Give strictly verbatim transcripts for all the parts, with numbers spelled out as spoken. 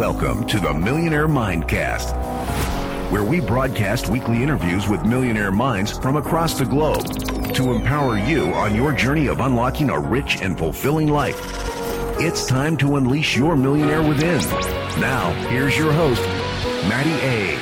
Welcome to the Millionaire Mindcast, where we broadcast weekly interviews with millionaire minds from across the globe to empower you on your journey of unlocking a rich and fulfilling life. It's time to unleash your millionaire within. Now, here's your host, Matty A.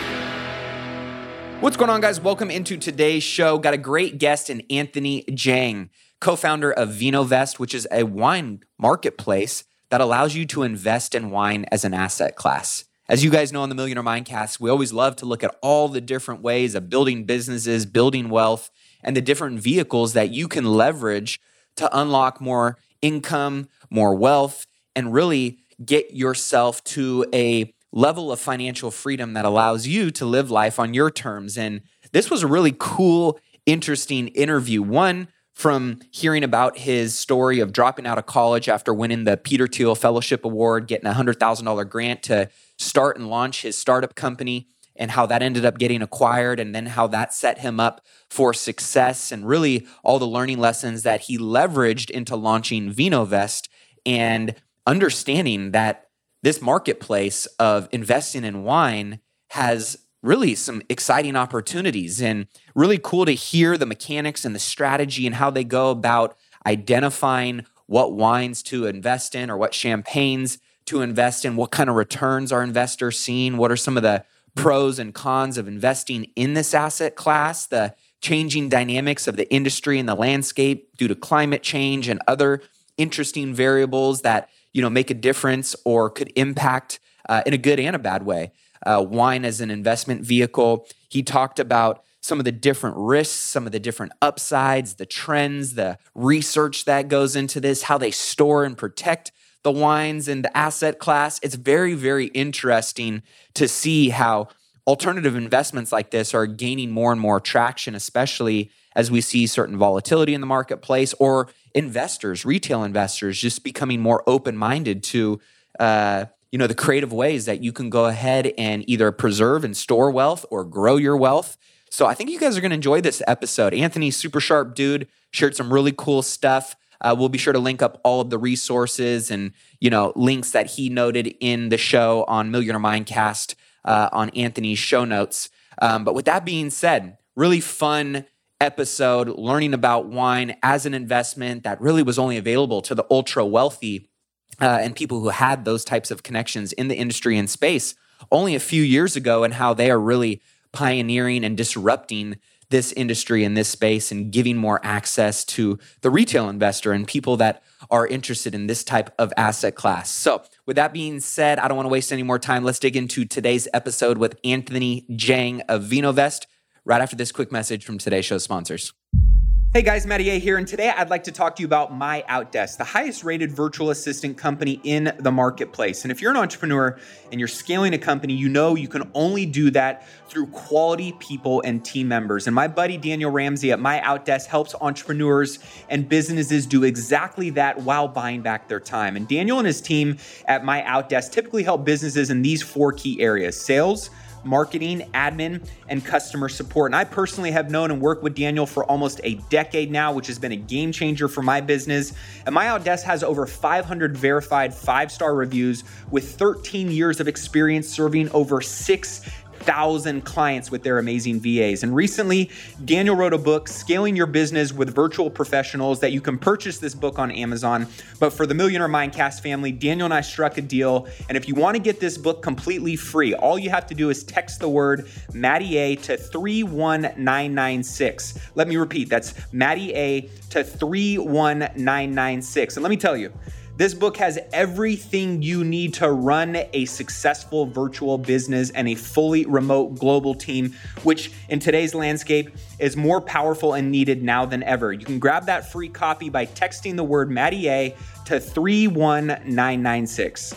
What's going on, guys? Welcome into today's show. Got a great guest in Anthony Jang, co-founder of VinoVest, which is a wine marketplace that allows you to invest in wine as an asset class. As you guys know on the Millionaire Mindcast, we always love to look at all the different ways of building businesses, building wealth, and the different vehicles that you can leverage to unlock more income, more wealth, and really get yourself to a level of financial freedom that allows you to live life on your terms. And this was a really cool, interesting interview. One, from hearing about his story of dropping out of college after winning the Peter Thiel Fellowship Award, getting a one hundred thousand dollars grant to start and launch his startup company, and how that ended up getting acquired, and then how that set him up for success, and really all the learning lessons that he leveraged into launching VinoVest, and understanding that this marketplace of investing in wine has really some exciting opportunities, and really cool to hear the mechanics and the strategy and how they go about identifying what wines to invest in or what champagnes to invest in, what kind of returns are investors seeing, what are some of the pros and cons of investing in this asset class, the changing dynamics of the industry and the landscape due to climate change and other interesting variables that, you know, make a difference or could impact uh, in a good and a bad way. Uh, wine as an investment vehicle. He talked about some of the different risks, some of the different upsides, the trends, the research that goes into this, how they store and protect the wines and the asset class. It's very, very interesting to see how alternative investments like this are gaining more and more traction, especially as we see certain volatility in the marketplace, or investors, retail investors, just becoming more open-minded to uh, you know, the creative ways that you can go ahead and either preserve and store wealth or grow your wealth. So I think you guys are going to enjoy this episode. Anthony's super sharp dude, shared some really cool stuff. Uh, we'll be sure to link up all of the resources and, you know, links that he noted in the show on Millionaire Mindcast uh, on Anthony's show notes. Um, but with that being said, really fun episode learning about wine as an investment that really was only available to the ultra wealthy uh, and people who had those types of connections in the industry and space only a few years ago, and how they are really pioneering and disrupting this industry in this space and giving more access to the retail investor and people that are interested in this type of asset class. So with that being said, I don't want to waste any more time. Let's dig into today's episode with Anthony Jang of VinoVest right after this quick message from today's show sponsors. Hey guys, Matty A here, and today I'd like to talk to you about MyOutDesk, the highest rated virtual assistant company in the marketplace. And if you're an entrepreneur and you're scaling a company, you know you can only do that through quality people and team members. And my buddy Daniel Ramsey at MyOutDesk helps entrepreneurs and businesses do exactly that while buying back their time. And Daniel and his team at MyOutDesk typically help businesses in these four key areas: sales, marketing, admin, and customer support. And I personally have known and worked with Daniel for almost a decade now, which has been a game changer for my business. And MyOutDesk has over five hundred verified five-star reviews with thirteen years of experience serving over six thousand clients with their amazing V As. And recently, Daniel wrote a book, Scaling Your Business with Virtual Professionals, that you can purchase this book on Amazon. But for the Millionaire Mindcast family, Daniel and I struck a deal. And if you want to get this book completely free, all you have to do is text the word Matty A to three one nine nine six. Let me repeat, that's Matty A to three one nine nine six. And let me tell you, this book has everything you need to run a successful virtual business and a fully remote global team, which in today's landscape is more powerful and needed now than ever. You can grab that free copy by texting the word Matty A to three one nine nine six.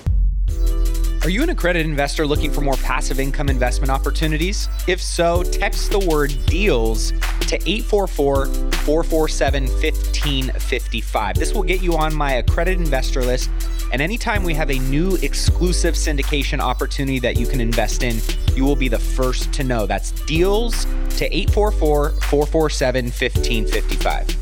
Are you an accredited investor looking for more passive income investment opportunities? If so, text the word DEALS to eight four four, four four seven, one five five five. This will get you on my accredited investor list, and anytime we have a new exclusive syndication opportunity that you can invest in, you will be the first to know. That's DEALS to eight four four, four four seven, one five five five.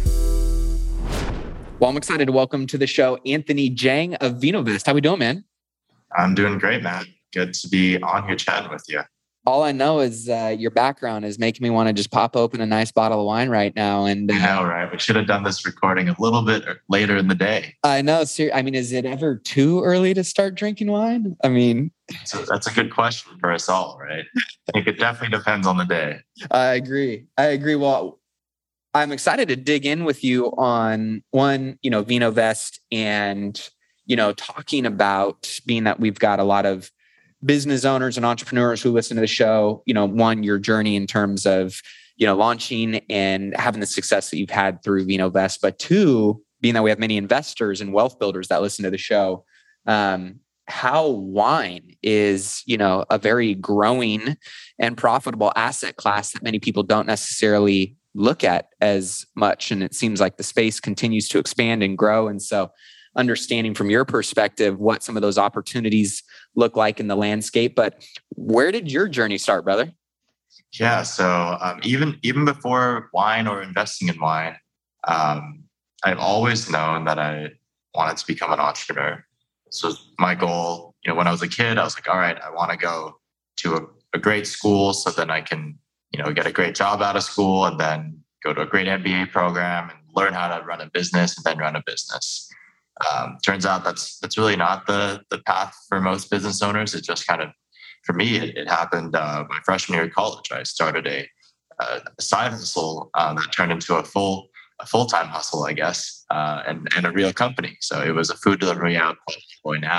Well, I'm excited to welcome to the show Anthony Jang of VinoVest. How we doing, man? I'm doing great, Matt. Good to be on here chatting with you. All I know is uh, your background is making me want to just pop open a nice bottle of wine right now. And uh, I know, right? We should have done this recording a little bit later in the day. I know. Ser- I mean, is it ever too early to start drinking wine? I mean, so that's a good question for us all, right? I think it definitely depends on the day. I agree. I agree. Well, I'm excited to dig in with you on one, you know, VinoVest, and, you know, talking about, being that we've got a lot of business owners and entrepreneurs who listen to the show, you know, one, your journey in terms of, you know, launching and having the success that you've had through VinoVest, but two, being that we have many investors and wealth builders that listen to the show, um, how wine is, you know, a very growing and profitable asset class that many people don't necessarily look at as much. And it seems like the space continues to expand and grow. And so understanding from your perspective what some of those opportunities look like in the landscape. But where did your journey start, brother? Yeah, so um, even even before wine or investing in wine, um, I've always known that I wanted to become an entrepreneur. So my goal, you know, when I was a kid, I was like, all right, I want to go to a, a great school so then I can, you know, get a great job out of school and then go to a great M B A program and learn how to run a business and then run a business. Um, turns out that's that's really not the the path for most business owners. It just kind of, for me, it, it happened uh, my freshman year of college. I started a, a side hustle um, that turned into a full a full time hustle, I guess, uh, and and a real company. So it was a food delivery app called Boy Now,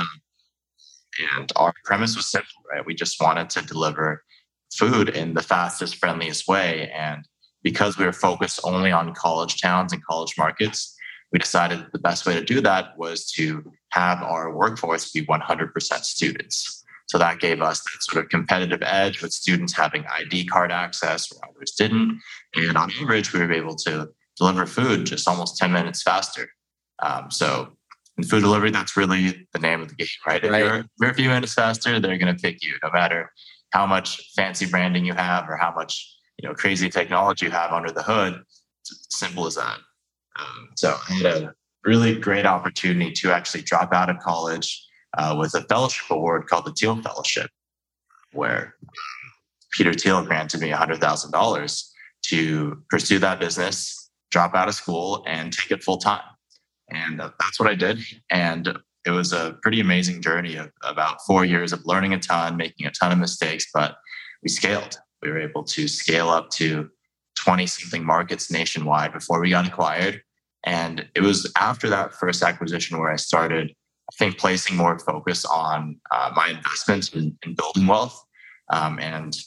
and our premise was simple, right? We just wanted to deliver food in the fastest, friendliest way, and because we were focused only on college towns and college markets, we decided the best way to do that was to have our workforce be one hundred percent students. So that gave us that sort of competitive edge with students having I D card access where others didn't. And on average, we were able to deliver food just almost ten minutes faster. Um, so in food delivery, that's really the name of the game, right? If Right. you're, if you're a few minutes faster, they're going to pick you, no matter how much fancy branding you have or how much, you know, crazy technology you have under the hood. It's simple as that. Um, so I had a really great opportunity to actually drop out of college uh, with a fellowship award called the Thiel Fellowship, where Peter Thiel granted me one hundred thousand dollars to pursue that business, drop out of school, and take it full time. And uh, that's what I did. And it was a pretty amazing journey of about four years of learning a ton, making a ton of mistakes, but we scaled. We were able to scale up to twenty something markets nationwide before we got acquired. And it was after that first acquisition where I started, I think, placing more focus on uh, my investments in, in building wealth. Um, and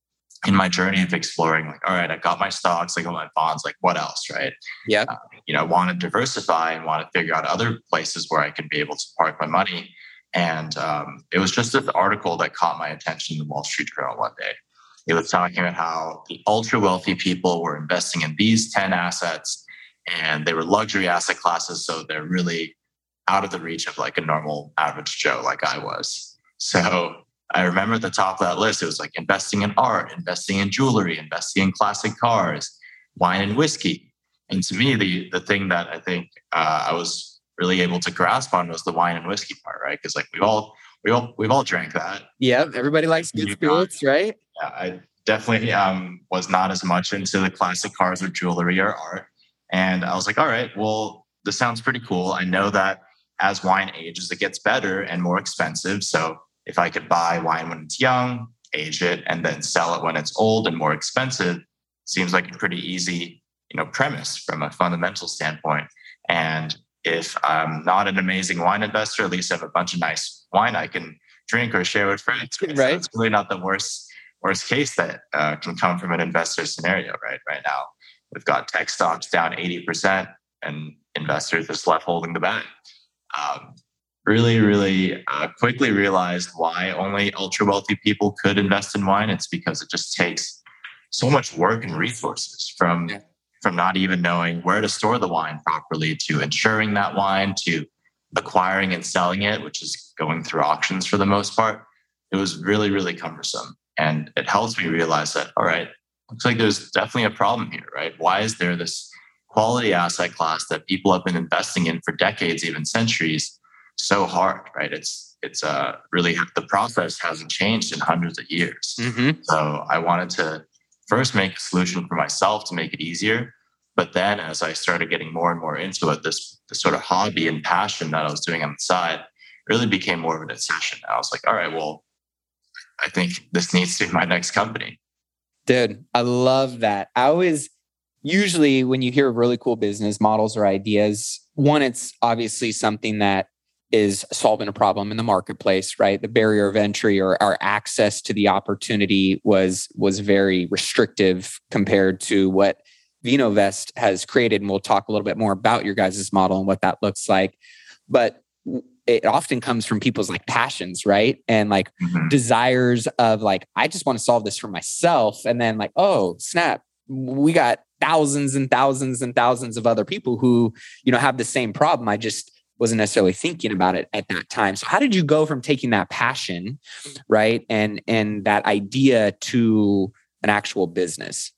in my journey of exploring, like, all right, I got my stocks, I got my bonds, like what else, right? Yeah. Uh, you know, I want to diversify and want to figure out other places where I can be able to park my money. And um, it was just this article that caught my attention in the Wall Street Journal one day. It was talking about how the ultra wealthy people were investing in these ten assets, and they were luxury asset classes. So they're really out of the reach of like a normal average Joe like I was. So I remember at the top of that list, it was like investing in art, investing in jewelry, investing in classic cars, wine and whiskey. And to me, the the thing that I think uh, I was really able to grasp on was the wine and whiskey part, right? Because like we've all we all we've all drank that. Yeah. Everybody likes good You spirits, right? Yeah, I definitely um, was not as much into the classic cars or jewelry or art. And I was like, all right, well, this sounds pretty cool. I know that as wine ages, it gets better and more expensive. So if I could buy wine when it's young, age it, and then sell it when it's old and more expensive, seems like a pretty easy, you know, premise from a fundamental standpoint. And if I'm not an amazing wine investor, at least I have a bunch of nice wine I can drink or share with friends. Right? Right. So it's really not the worst worst case that uh, can come from an investor scenario, right? Right now, we've got tech stocks down eighty percent and investors just left holding the bag. Um, really, really uh, quickly realized why only ultra wealthy people could invest in wine. It's because it just takes so much work and resources from, Yeah. from not even knowing where to store the wine properly to insuring that wine to acquiring and selling it, which is going through auctions for the most part. It was really, really cumbersome. And it helps me realize that, all right, looks like there's definitely a problem here, right? Why is there this quality asset class that people have been investing in for decades, even centuries, so hard, right? It's it's uh, really, the process hasn't changed in hundreds of years. Mm-hmm. So I wanted to first make a solution for myself to make it easier. But then as I started getting more and more into it, this, this sort of hobby and passion that I was doing on the side really became more of an obsession. I was like, all right, well, I think this needs to be my next company. Dude, I love that. I always, usually when you hear of really cool business models or ideas, one, it's obviously something that is solving a problem in the marketplace, right? The barrier of entry or our access to the opportunity was, was very restrictive compared to what VinoVest has created. And we'll talk a little bit more about your guys' model and what that looks like. But it often comes from people's like passions, right? And like Mm-hmm. desires of like, I just want to solve this for myself. And then like, oh, snap, we got thousands and thousands and thousands of other people who, you know, have the same problem. I just wasn't necessarily thinking about it at that time. So how did you go from taking that passion, right? And, and that idea to an actual business?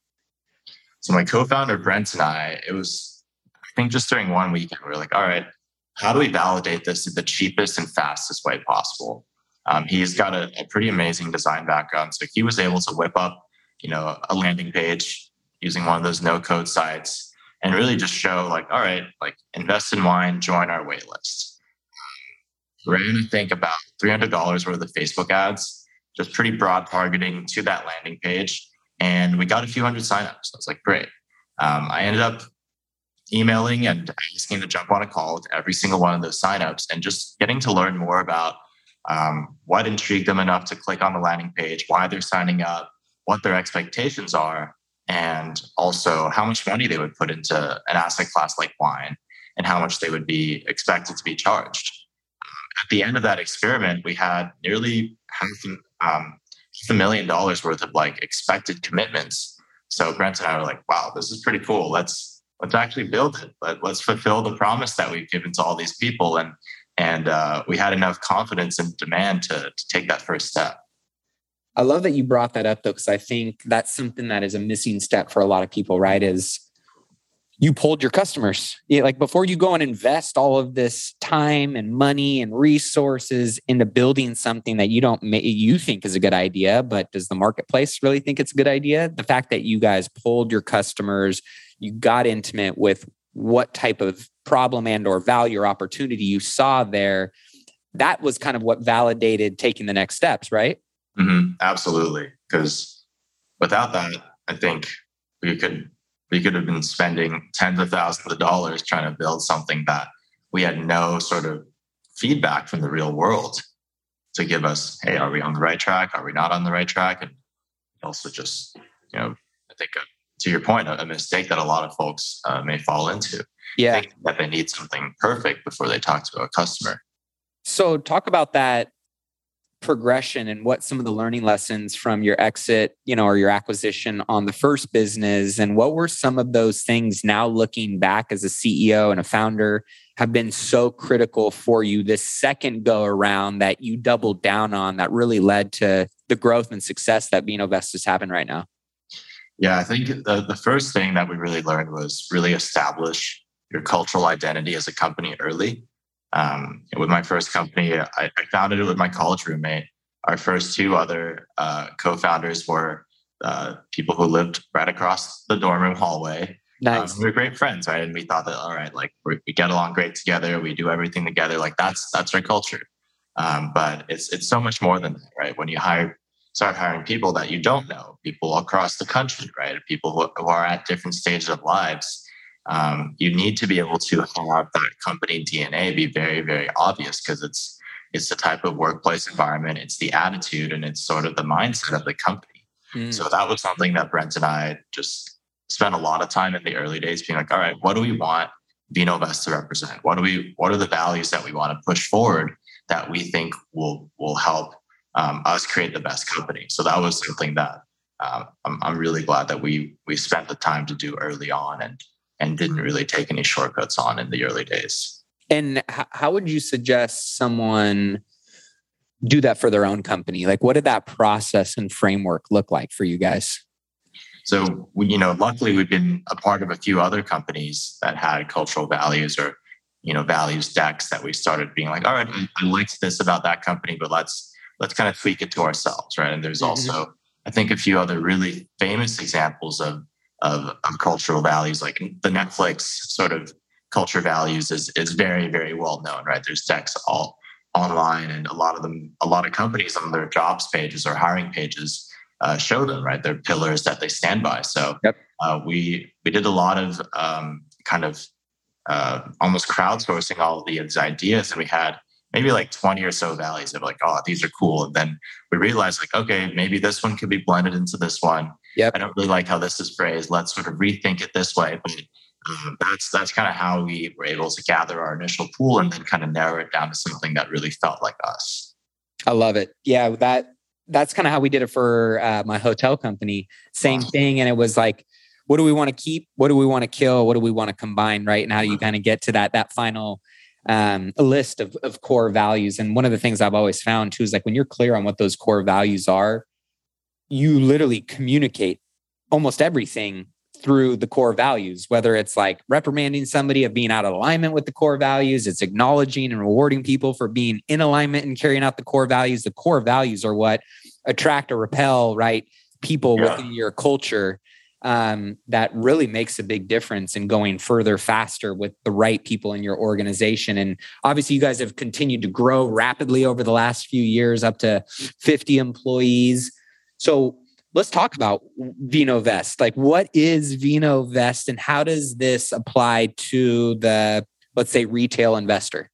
So my co-founder, Brent, and I, it was, I think just during one weekend, we were like, all right, how do we validate this in the cheapest and fastest way possible? Um, he's got a, a pretty amazing design background. So he was able to whip up, you know, a landing page using one of those no-code sites and really just show like, all right, like invest in wine, join our wait list. We ran, I think, about three hundred dollars worth of Facebook ads, just pretty broad targeting to that landing page. And we got a few hundred signups. I was like, great. Um, I ended up emailing and asking to jump on a call with every single one of those signups and just getting to learn more about um, what intrigued them enough to click on the landing page, why they're signing up, what their expectations are, and also how much money they would put into an asset class like wine and how much they would be expected to be charged. At the end of that experiment, we had nearly half, um, half a million dollars worth of like expected commitments. So Brent and I were like, wow, this is pretty cool. Let's let's actually build it. Let, let's fulfill the promise that we've given to all these people. And and uh, we had enough confidence and demand to, to take that first step. I love that you brought that up though, because I think that's something that is a missing step for a lot of people, right? Is you polled your customers. Yeah, like before you go and invest all of this time and money and resources into building something that you don't you think is a good idea, but does the marketplace really think it's a good idea? The fact that you guys polled your customers, you got intimate with what type of problem and or value or opportunity you saw there, that was kind of what validated taking the next steps, right? Mm-hmm. Absolutely. Because without that, I think we could we could have been spending tens of thousands of dollars trying to build something that we had no sort of feedback from the real world to give us, hey, are we on the right track? Are we not on the right track? And also just, you know, I think uh, to your point, a, a mistake that a lot of folks uh, may fall into. Yeah. Thinking that they need something perfect before they talk to a customer. So talk about that progression and what some of the learning lessons from your exit, you know, or your acquisition on the first business, and what were some of those things now looking back as a C E O and a founder have been so critical for you this second go around that you doubled down on that really led to the growth and success that VinoVest is having right now? Yeah, I think the, the first thing that we really learned was really establish your cultural identity as a company early. Um, with my first company, I, I founded it with my college roommate. Our first two other uh, co-founders were uh, people who lived right across the dorm room hallway. Nice. Um, we were great friends, right? And we thought that, all right, like we, we get along great together. We do everything together. Like that's that's our culture. Um, but it's it's so much more than that, right? When you hire, start hiring people that you don't know, people across the country, right? People who, who are at different stages of lives. Um, you need to be able to have that company D N A be very, very obvious because it's it's the type of workplace environment, it's the attitude, and it's sort of the mindset of the company. Mm. So that was something that Brent and I just spent a lot of time in the early days being like, all right, what do we want VinoVest to represent? What do we? What are the values that we want to push forward that we think will will help um, us create the best company? So that was something that uh, I'm, I'm really glad that we we spent the time to do early on and. and didn't really take any shortcuts on in the early days. And h- how would you suggest someone do that for their own company? Like, what did that process and framework look like for you guys? So, we, you know, luckily we've been a part of a few other companies that had cultural values or you know, values decks that we started being like, all right, I, I liked this about that company, but let's let's kind of tweak it to ourselves, right? And there's Mm-hmm. also, I think, a few other really famous examples of, of of cultural values, like the Netflix sort of culture values is is very, very well known, right? There's decks all online, and a lot of them, a lot of companies on their jobs pages or hiring pages uh, show them, right? They're pillars that they stand by. So Yep. uh, we we did a lot of um, kind of uh, almost crowdsourcing all of these ideas, and we had maybe like twenty or so values that were like, oh, these are cool. And then we realized like, okay, maybe this one could be blended into this one. Yep. I don't really like how this is phrased. Let's sort of rethink it this way. But um, that's that's kind of how we were able to gather our initial pool and then kind of narrow it down to something that really felt like us. I love it. Yeah, that that's kind of how we did it for uh, my hotel company. Same Wow. thing. And it was like, what do we want to keep? What do we want to kill? What do we want to combine? Right. And how do you kind of get to that, that final um, list of, of core values? And one of the things I've always found too, is like when you're clear on what those core values are, you literally communicate almost everything through the core values, whether it's like reprimanding somebody of being out of alignment with the core values, it's acknowledging and rewarding people for being in alignment and carrying out the core values. The core values are what attract or repel, right? People Yeah. within your culture. Um, that really makes a big difference in going further faster with the right people in your organization. And obviously you guys have continued to grow rapidly over the last few years, up to fifty employees. So let's talk about VinoVest. Like, what is VinoVest and how does this apply to the, let's say, retail investor?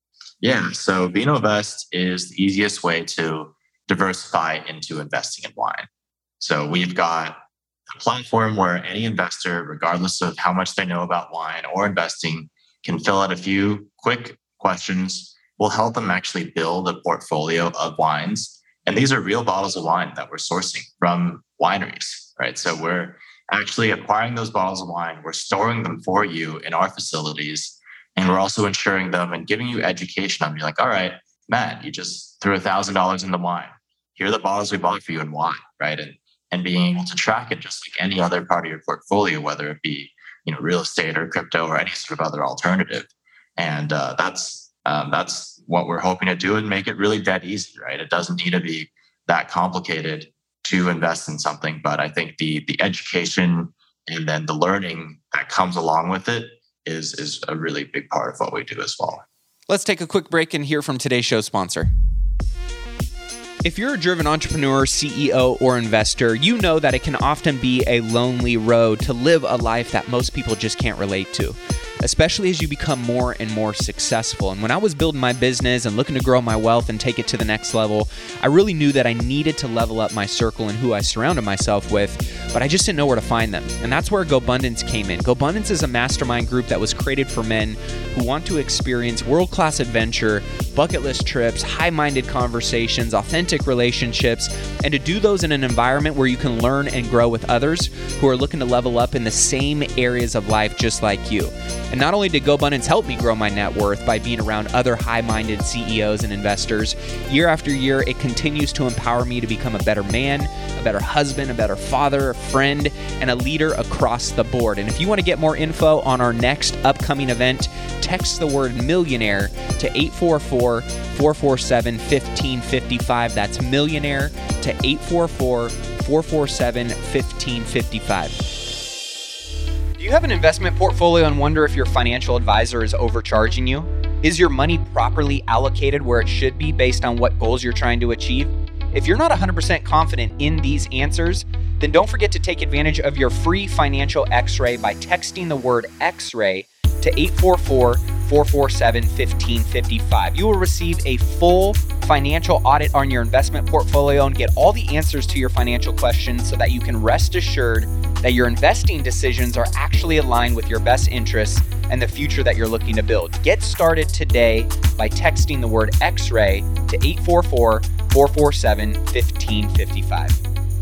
Yeah, so VinoVest is the easiest way to diversify into investing in wine. So we've got a platform where any investor, regardless of how much they know about wine or investing, can fill out a few quick questions. We'll help them actually build a portfolio of wines. And these are real bottles of wine that we're sourcing from wineries, right? So we're actually acquiring those bottles of wine. We're storing them for you in our facilities. And we're also insuring them and giving you education on being like, all right, Matt, you just threw a thousand dollars into wine. Here are the bottles we bought for you in wine, right? And and being able to track it just like any other part of your portfolio, whether it be, you know, real estate or crypto or any sort of other alternative. And uh, that's um, that's what we're hoping to do and make it really dead easy, right? It doesn't need to be that complicated to invest in something, but I think the the education and then the learning that comes along with it is is a really big part of what we do as well. Let's take a quick break and hear from today's show sponsor. If you're a driven entrepreneur, C E O, or investor, you know that it can often be a lonely road to live a life that most people just can't relate to, especially as you become more and more successful. And when I was building my business and looking to grow my wealth and take it to the next level, I really knew that I needed to level up my circle and who I surrounded myself with, but I just didn't know where to find them. And that's where GoBundance came in. GoBundance is a mastermind group that was created for men who want to experience world-class adventure, bucket list trips, high-minded conversations, authentic relationships, and to do those in an environment where you can learn and grow with others who are looking to level up in the same areas of life just like you. And not only did GoBundance help me grow my net worth by being around other high-minded C E Os and investors, year after year, it continues to empower me to become a better man, a better husband, a better father, a friend, and a leader across the board. And if you want to get more info on our next upcoming event, text the word millionaire to eight four four, four four seven, one five five five. That's millionaire to eight four four, four four seven, one five five five. Do you have an investment portfolio and wonder if your financial advisor is overcharging you? Is your money properly allocated where it should be based on what goals you're trying to achieve? If you're not one hundred percent confident in these answers, then don't forget to take advantage of your free financial x-ray by texting the word X-ray to eight four four, four four seven, one five five five. You will receive a full financial audit on your investment portfolio and get all the answers to your financial questions so that you can rest assured that your investing decisions are actually aligned with your best interests and the future that you're looking to build. Get started today by texting the word X-ray to eight four four, four four seven, one five five five.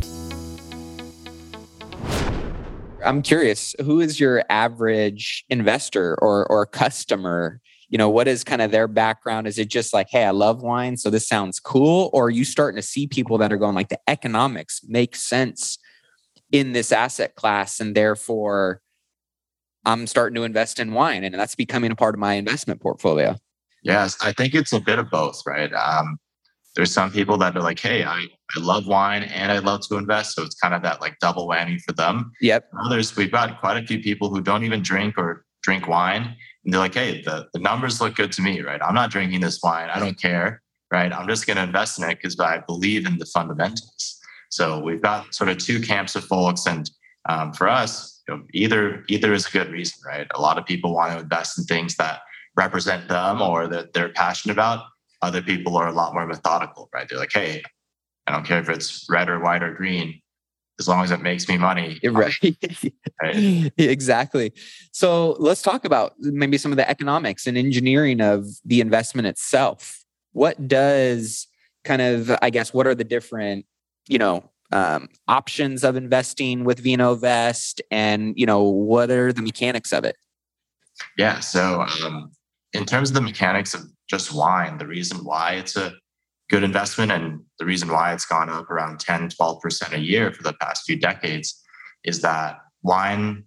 I'm curious, who is your average investor or or customer? You know, what is kind of their background? Is it just like, hey, I love wine, so this sounds cool? Or are you starting to see people that are going like, the economics make sense in this asset class, and therefore I'm starting to invest in wine, and that's becoming a part of my investment portfolio. Yes, I think it's a bit of both, right? Um, there's some people that are like, hey, I, I love wine and I love to invest. So it's kind of that like double whammy for them. Yep. Others, we've got quite a few people who don't even drink or drink wine. And they're like, hey, the, the numbers look good to me, right? I'm not drinking this wine. I don't care, right? I'm just going to invest in it because I believe in the fundamentals. So we've got sort of two camps of folks. And um, for us, you know, either either is a good reason, right? A lot of people want to invest in things that represent them or that they're passionate about. Other people are a lot more methodical, right? They're like, hey, I don't care if it's red or white or green, as long as it makes me money. Right. right. Exactly. So let's talk about maybe some of the economics and engineering of the investment itself. What does kind of, I guess, what are the different, you know, um, options of investing with VinoVest, and, you know, what are the mechanics of it? Yeah. So um, in terms of the mechanics of just wine, the reason why it's a good investment and the reason why it's gone up around ten, twelve percent a year for the past few decades is that wine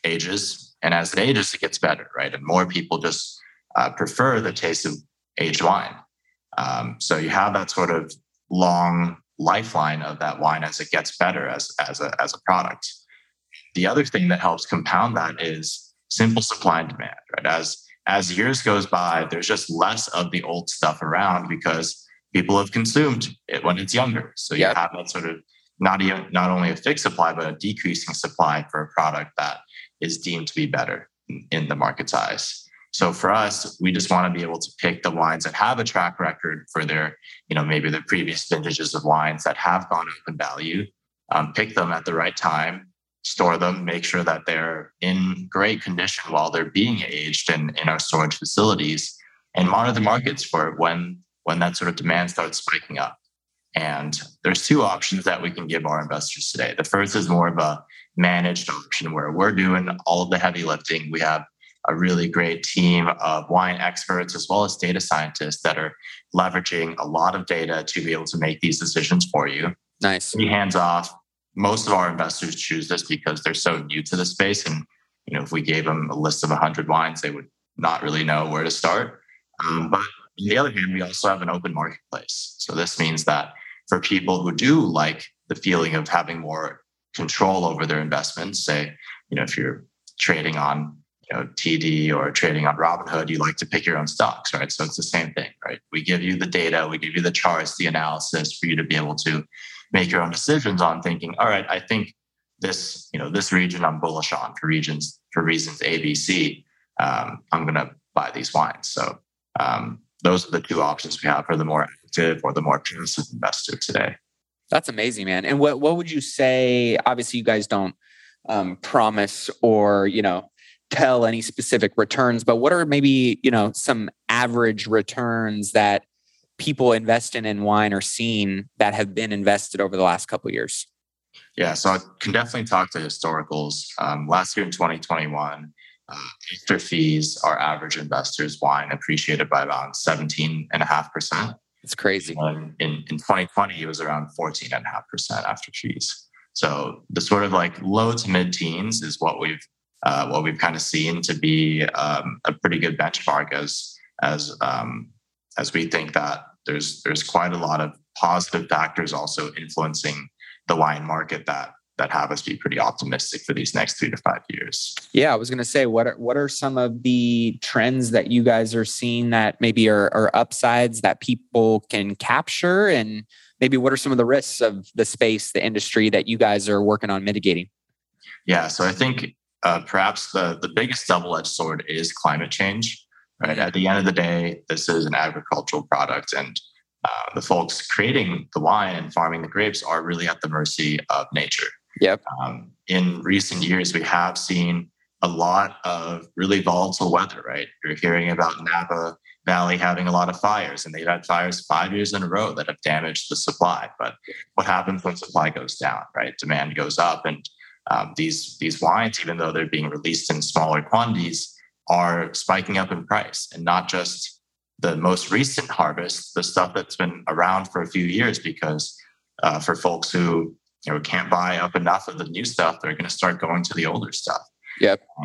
ages, and as it ages, it gets better, right? And more people just uh, prefer the taste of aged wine. Um, so you have that sort of long lifeline of that wine as it gets better as, as, a, as a product. The other thing that helps compound that is simple supply and demand, right? As, as years goes by, there's just less of the old stuff around because people have consumed it when it's younger. So you yep. have that sort of not even, not only a fixed supply, but a decreasing supply for a product that is deemed to be better in, in the market's eyes. So for us, we just want to be able to pick the wines that have a track record for their, you know, maybe the previous vintages of wines that have gone up in value, um, pick them at the right time, store them, make sure that they're in great condition while they're being aged in, in our storage facilities, and monitor the markets for when, when that sort of demand starts spiking up. And there's two options that we can give our investors today. The first is more of a managed option where we're doing all of the heavy lifting. We have a really great team of wine experts as well as data scientists that are leveraging a lot of data to be able to make these decisions for you. Nice. Be hands off. Most of our investors choose this because they're so new to the space. And, you know, if we gave them a list of one hundred wines, they would not really know where to start. Um, but on the other hand, we also have an open marketplace. So this means that for people who do like the feeling of having more control over their investments, say, you know, if you're trading on, you know, T D or trading on Robinhood, you like to pick your own stocks, right? So it's the same thing, right? We give you the data, we give you the charts, the analysis for you to be able to make your own decisions on thinking, all right, I think this, you know, this region I'm bullish on for regions, for reasons A, B, C, um, I'm going to buy these wines. So um, those are the two options we have for the more active or the more passive investor today. That's amazing, man. And what, what would you say? Obviously, you guys don't um, promise or, you know, tell any specific returns, but what are maybe, you know, some average returns that people investing in wine are seeing that have been invested over the last couple of years? Yeah, so I can definitely talk to historicals. Um, last year in twenty twenty-one, uh, after fees, our average investors' wine appreciated by about seventeen point five percent. It's crazy. And in, in twenty twenty, it was around fourteen point five percent after fees. So the sort of like low to mid-teens is what we've uh, what we've kind of seen to be um, a pretty good benchmark as as um, as we think that there's there's quite a lot of positive factors also influencing the wine market that that have us be pretty optimistic for these next three to five years. Yeah, I was going to say, what are what are some of the trends that you guys are seeing that maybe are, are upsides that people can capture, and maybe what are some of the risks of the space, the industry that you guys are working on mitigating? Yeah, so I think uh, perhaps the the biggest double-edged sword is climate change. Right. At the end of the day, this is an agricultural product, and uh, the folks creating the wine and farming the grapes are really at the mercy of nature. Yep. Um, in recent years, we have seen a lot of really volatile weather. Right. You're hearing about Napa Valley having a lot of fires, and they've had fires five years in a row that have damaged the supply. But what happens when supply goes down? Right. Demand goes up, and um, these these wines, even though they're being released in smaller quantities, are spiking up in price, and not just the most recent harvest, the stuff that's been around for a few years, because uh, for folks who, you know, can't buy up enough of the new stuff, they're going to start going to the older stuff. Yep. And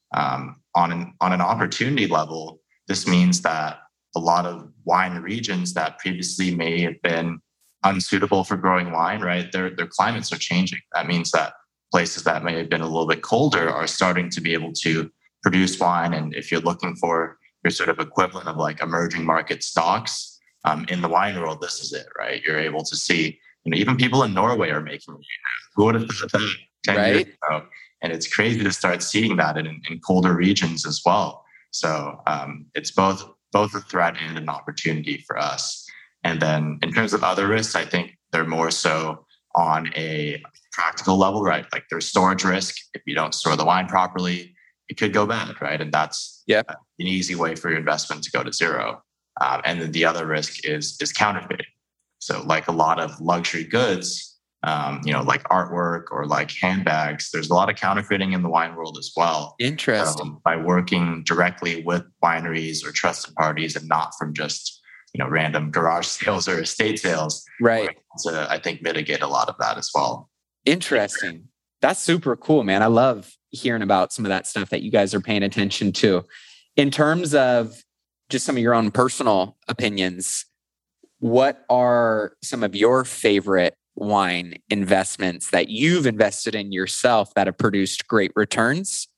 Um, on an on an opportunity level, this means that a lot of wine regions that previously may have been unsuitable for growing wine, right? Their their climates are changing. That means that places that may have been a little bit colder are starting to be able to produce wine. And if you're looking for your sort of equivalent of like emerging market stocks um, in the wine world, this is it, right? You're able to see, you know, even people in Norway are making wine now. Who would have thought that ten Right. years ago? And it's crazy to start seeing that in, in colder regions as well. So um, it's both both a threat and an opportunity for us. And then in terms of other risks, I think they're more so on a practical level, right? Like there's storage risk. If you don't store the wine properly, it could go bad, right? And that's Yep. an easy way for your investment to go to zero. Um, and then the other risk is is counterfeiting. So like a lot of luxury goods, um, you know, like artwork or like handbags, there's a lot of counterfeiting in the wine world as well. Interesting. Um, by working directly with wineries or trusted parties and not from just, you know, random garage sales or estate sales. Right. To, I think, mitigate a lot of that as well. Interesting. That's super cool, man. I love hearing about some of that stuff that you guys are paying attention to. In terms of just some of your own personal opinions, what are some of your favorite wine investments that you've invested in yourself that have produced great returns?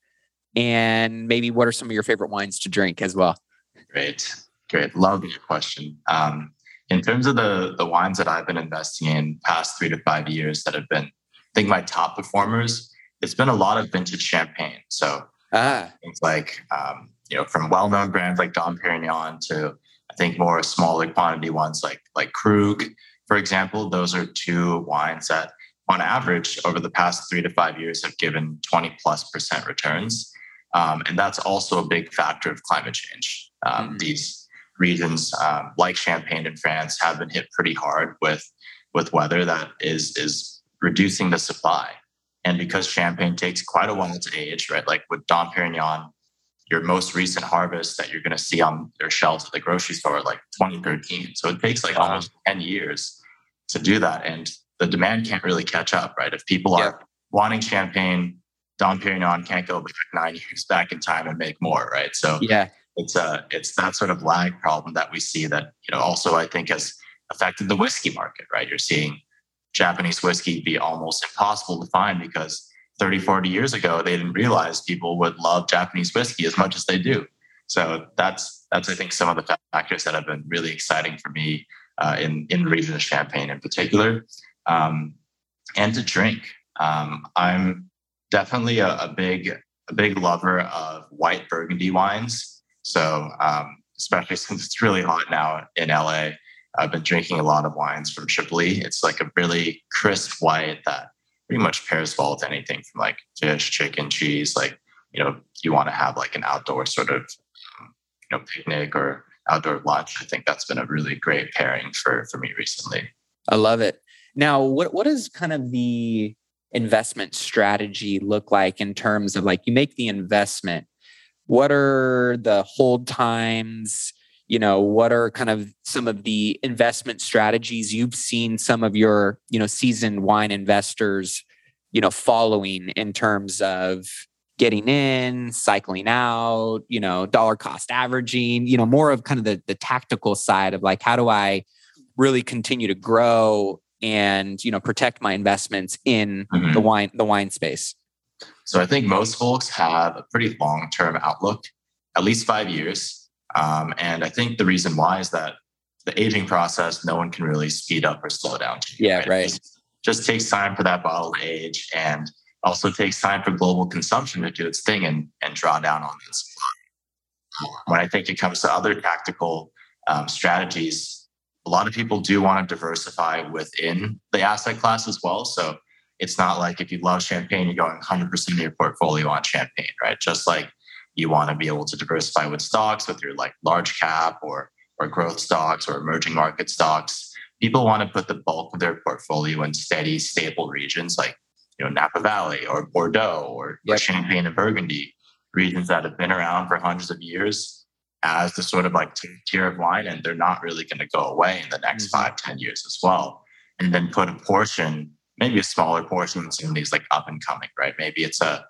And maybe what are some of your favorite wines to drink as well? Great. Great. Love your question. Um, in terms of the, the wines that I've been investing in past three to five years that have been, I think, my top performers, it's been a lot of vintage champagne. So Ah, things like, um, you know, from well-known brands like Dom Perignon to, I think, more smaller quantity ones like, like Krug, for example. Those are two wines that on average over the past three to five years have given twenty plus percent returns. Um, and that's also a big factor of climate change. Um, Mhm. These regions um, like Champagne in France have been hit pretty hard with, with weather that is, is reducing the supply. And because Champagne takes quite a while to age, right? Like with Dom Perignon, your most recent harvest that you're going to see on their shelves at the grocery store, like twenty thirteen. So it takes like Wow. almost ten years to do that. And the demand can't really catch up, right? If people are Yep. wanting Champagne, Dom Perignon can't go back nine years back in time and make more, right? So yeah. it's a it's that sort of lag problem that we see that, you know, also I think has affected the whiskey market, right? You're seeing Japanese whiskey be almost impossible to find because thirty, forty years ago, they didn't realize people would love Japanese whiskey as much as they do. So that's, that's I think, some of the factors that have been really exciting for me uh, in, in the region of Champagne in particular. Um, and to drink. Um, I'm definitely a, a big a big lover of white Burgundy wines. So um, especially since it's really hot now in L A, I've been drinking a lot of wines from Tripoli. It's like a really crisp white that pretty much pairs well with anything from like fish, chicken, cheese. Like, you know, you want to have like an outdoor sort of, um, you know, picnic or outdoor lunch. I think that's been a really great pairing for, for me recently. I love it. Now, what what is kind of the investment strategy look like in terms of like you make the investment? What are the hold times? You know, what are kind of some of the investment strategies you've seen some of your, you know, seasoned wine investors, you know, following in terms of getting in, cycling out, you know, dollar cost averaging, you know, more of kind of the, the tactical side of like, how do I really continue to grow and, you know, protect my investments in Mhm. the wine, the wine space? So I think most folks have a pretty long-term outlook, at least five years. Um, and I think the reason why is that the aging process, no one can really speed up or slow down. To, Yeah, right. It just, just takes time for that bottle to age, and also takes time for global consumption to do its thing and, and draw down on that supply. When I think it comes to other tactical um, strategies, a lot of people do want to diversify within the asset class as well. So it's not like if you love champagne, you're going one hundred percent of your portfolio on champagne, right? Just like you want to be able to diversify with stocks, with your like large cap or or growth stocks or emerging market stocks. People want to put the bulk of their portfolio in steady, stable regions like, you know, Napa Valley or Bordeaux or, Yep. or Champagne and Burgundy, regions that have been around for hundreds of years as the sort of like tier of wine, and they're not really going to go away in the next Mhm. five, ten years as well. And then put a portion, maybe a smaller portion in some of these like up and coming, right? Maybe it's a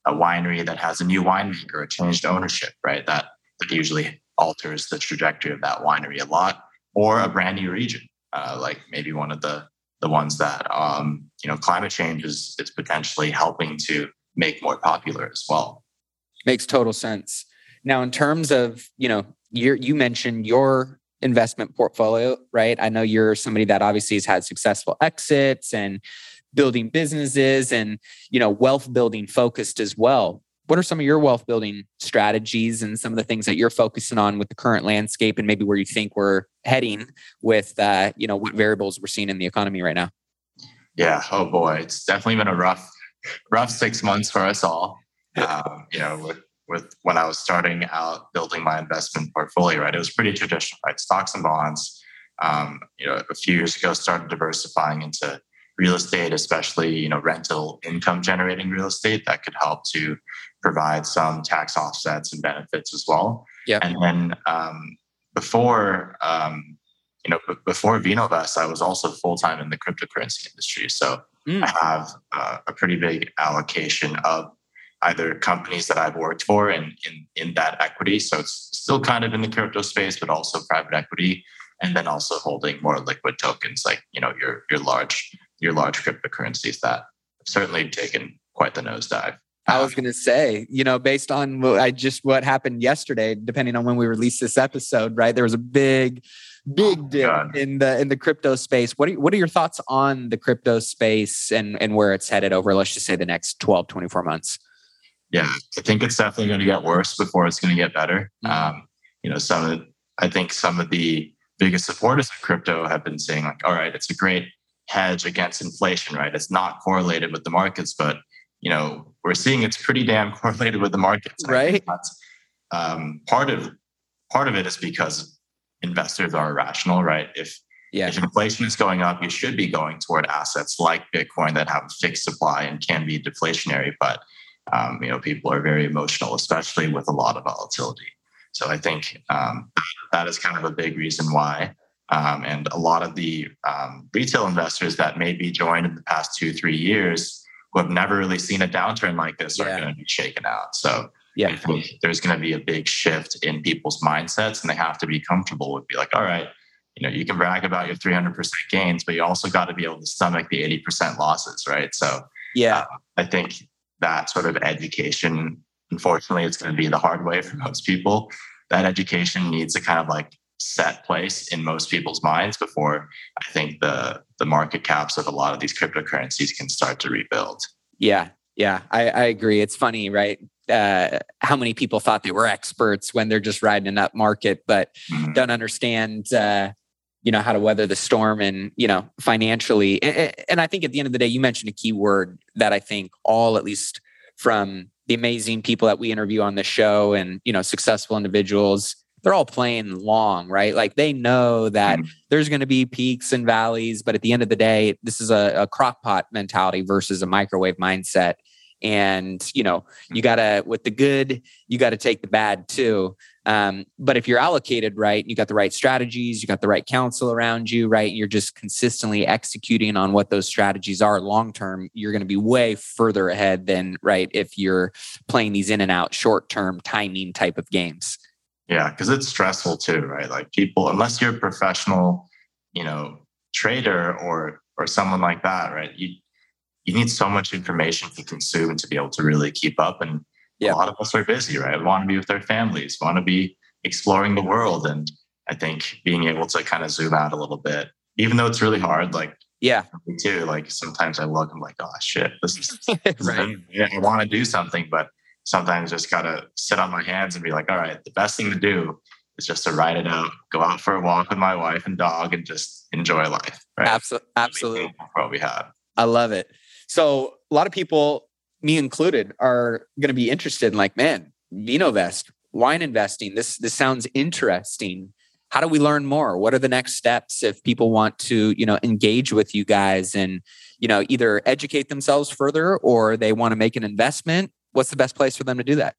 a winery that has a new winemaker or changed ownership, right? That, that usually alters the trajectory of that winery a lot, or a brand new region, uh, like maybe one of the the ones that um, you know climate change is, is potentially helping to make more popular as well. Makes total sense. Now, in terms of, you know, you you mentioned your investment portfolio, right? I know you're somebody that obviously has had successful exits and building businesses and, you know, wealth building focused as well. What are some of your wealth building strategies and some of the things that you're focusing on with the current landscape and maybe where you think we're heading with, uh, you know, what variables we're seeing in the economy right now? Yeah. Oh boy, it's definitely been a rough, rough six months for us all. Um, you know, with, with when I was starting out building my investment portfolio, right, it was pretty traditional, right? Stocks and bonds. Um, you know, a few years ago, started diversifying into real estate, especially, you know, rental income generating real estate that could help to provide some tax offsets and benefits as well. Yeah. And then um, before, um, you know, b- before VinoVest, I was also full time in the cryptocurrency industry. So mm. I have uh, a pretty big allocation of either companies that I've worked for and in, in that equity. So it's still kind of in the crypto space, but also private equity, and then also holding more liquid tokens like, you know, your your large your large cryptocurrencies that have certainly taken quite the nosedive. I was going to say, you know, based on what I just what happened yesterday, depending on when we release this episode, right? There was a big, big oh dip God. in the in the crypto space. What are what are your thoughts on the crypto space and and where it's headed over, let's just say, the next twelve, twenty-four months? Yeah, I think it's definitely going to get worse before it's going to get better. Mm-hmm. Um, you know, some of the, I think some of the biggest supporters of crypto have been saying like, all right, it's a great hedge against inflation, right? It's not correlated with the markets, but you know, we're seeing it's pretty damn correlated with the markets, right? That's, um, part of part of it is because investors are irrational, right? If yeah. if inflation is going up, you should be going toward assets like Bitcoin that have a fixed supply and can be deflationary. But um, you know, people are very emotional, especially with a lot of volatility. So I think um, that is kind of a big reason why. Um, and a lot of the um, retail investors that maybe joined in the past two, three years who have never really seen a downturn like this yeah. are going to be shaken out. So yeah. I think there's going to be a big shift in people's mindsets, and they have to be comfortable with be like, all right, you know, you can brag about your three hundred percent gains, but you also got to be able to stomach the eighty percent losses, right? So yeah, uh, I think that sort of education, unfortunately, it's going to be the hard way for most people. That education needs to kind of like set place in most people's minds before I think the the market caps of a lot of these cryptocurrencies can start to rebuild. Yeah, yeah, I, I agree. It's funny, right? Uh, how many people thought they were experts when they're just riding an up market, but mm-hmm. don't understand, uh, you know, how to weather the storm and, you know, financially. And, and I think at the end of the day, you mentioned a key word that I think all, at least from the amazing people that we interview on the show and, you know, successful individuals, they're all playing long, right? Like they know that mm-hmm. there's going to be peaks and valleys, but at the end of the day, this is a, a crock pot mentality versus a microwave mindset. And, you know, you got to, with the good, you got to take the bad too. Um, but if you're allocated right, you got the right strategies, you got the right counsel around you, right? You're just consistently executing on what those strategies are long-term, you're going to be way further ahead than, right, if you're playing these in and out short-term timing type of games. Yeah, because it's stressful too, right? Like people, unless you're a professional, you know, trader or or someone like that, right? You you need so much information to consume to be able to really keep up. And yeah. a lot of us are busy, right? We want to be with their families, want to be exploring the world. And I think being able to kind of zoom out a little bit, even though it's really hard, like yeah, me too. Like sometimes I look, I'm like, oh shit, this is, this right. is yeah, I want to do something, but sometimes just got to sit on my hands and be like, all right, the best thing to do is just to ride it out, go out for a walk with my wife and dog and just enjoy life. Right? Absolutely. Absolutely. What we had. I love it. So a lot of people, me included, are going to be interested in like, man, VinoVest, wine investing. This, this sounds interesting. How do we learn more? What are the next steps if people want to, you know, engage with you guys and, you know, either educate themselves further or they want to make an investment? What's the best place for them to do that?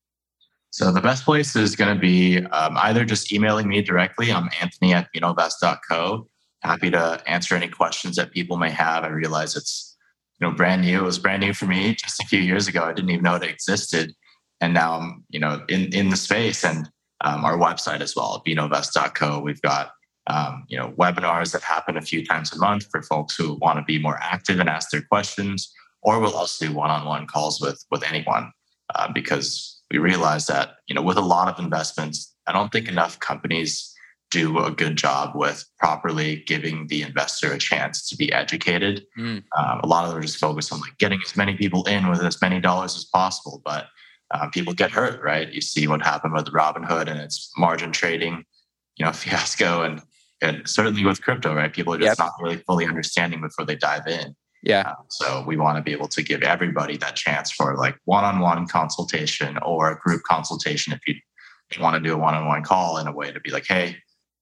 So the best place is going to be um, either just emailing me directly. I'm Anthony at vinovest dot co. Happy to answer any questions that people may have. I realize it's you know, brand new. It was brand new for me just a few years ago. I didn't even know it existed. And now I'm, you know, in, in the space, and um, our website as well, vinovest dot co. We've got, um, you know, webinars that happen a few times a month for folks who want to be more active and ask their questions, or we'll also do one-on-one calls with, with anyone uh, because we realize that, you know, with a lot of investments, I don't think enough companies do a good job with properly giving the investor a chance to be educated. Mm. Um, a lot of them are just focused on like getting as many people in with as many dollars as possible, but uh, people get hurt, right? You see what happened with Robinhood and its margin trading, you know, fiasco, and and certainly with crypto, right? People are just yep. not really fully understanding before they dive in. Yeah. Uh, so we want to be able to give everybody that chance for like one-on-one consultation or a group consultation if you want to do a one-on-one call in a way to be like, hey,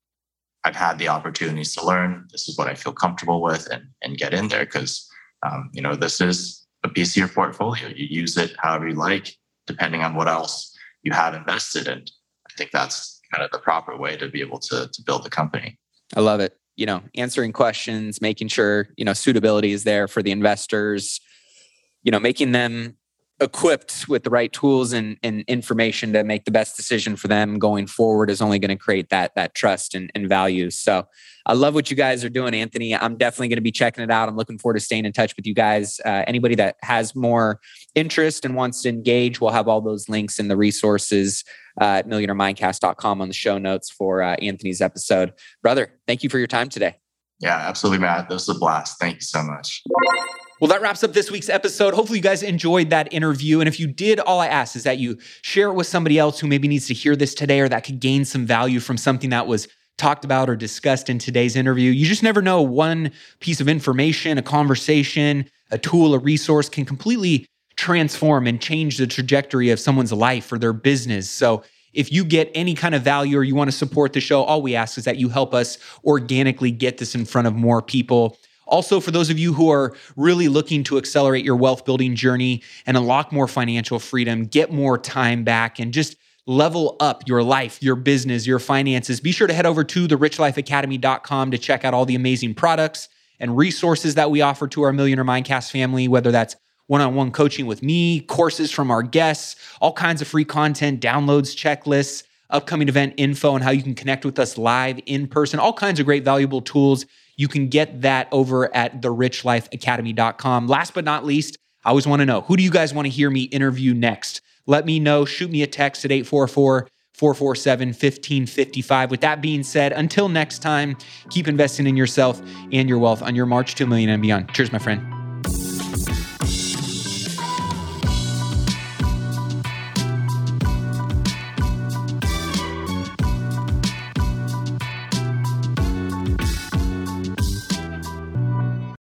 I've had the opportunities to learn. This is what I feel comfortable with, and, and get in there because, um, you know, this is a piece of your portfolio. You use it however you like, depending on what else you have invested in. I think that's kind of the proper way to be able to, to build a company. I love it. You know, answering questions, making sure, you know, suitability is there for the investors, you know, making them equipped with the right tools and, and information to make the best decision for them going forward is only going to create that that trust and, and value. So I love what you guys are doing, Anthony. I'm definitely going to be checking it out. I'm looking forward to staying in touch with you guys. Uh, anybody that has more interest and wants to engage, we'll have all those links and the resources uh, at millionaire mindcast dot com on the show notes for uh, Anthony's episode. Brother, thank you for your time today. Yeah, absolutely, Matt. This was a blast. Thank you so much. Well, that wraps up this week's episode. Hopefully you guys enjoyed that interview. And if you did, all I ask is that you share it with somebody else who maybe needs to hear this today or that could gain some value from something that was talked about or discussed in today's interview. You just never know. One piece of information, a conversation, a tool, a resource can completely transform and change the trajectory of someone's life or their business. So if you get any kind of value or you want to support the show, all we ask is that you help us organically get this in front of more people. Also, for those of you who are really looking to accelerate your wealth building journey and unlock more financial freedom, get more time back, and just level up your life, your business, your finances, be sure to head over to the rich life academy dot com to check out all the amazing products and resources that we offer to our Millionaire Mindcast family, whether that's one-on-one coaching with me, courses from our guests, all kinds of free content, downloads, checklists, upcoming event info, and how you can connect with us live in person, all kinds of great valuable tools. You can get that over at the rich life academy dot com. Last but not least, I always want to know, who do you guys want to hear me interview next? Let me know. Shoot me a text at eight four four, four four seven, one five five five. With that being said, until next time, keep investing in yourself and your wealth on your march to a million and beyond. Cheers, my friend.